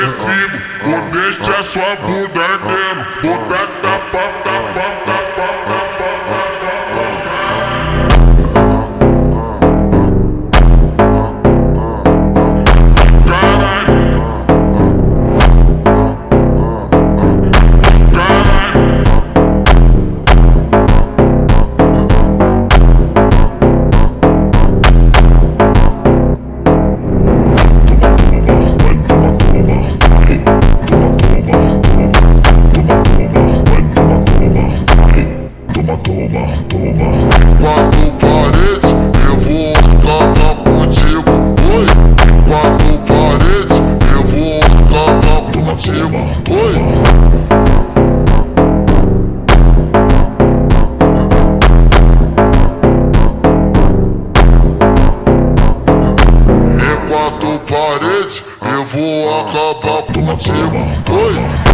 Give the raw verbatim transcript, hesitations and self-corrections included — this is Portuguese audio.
agressivo, vou deixar sua bunda ardendo. Vou dar tapa, tapa, tapa, tapa, quatro paredes, eu vou acabar contigo. Oi, quatro paredes, eu vou acabar contigo. Oi. Em quatro paredes, eu vou acabar contigo. Oi.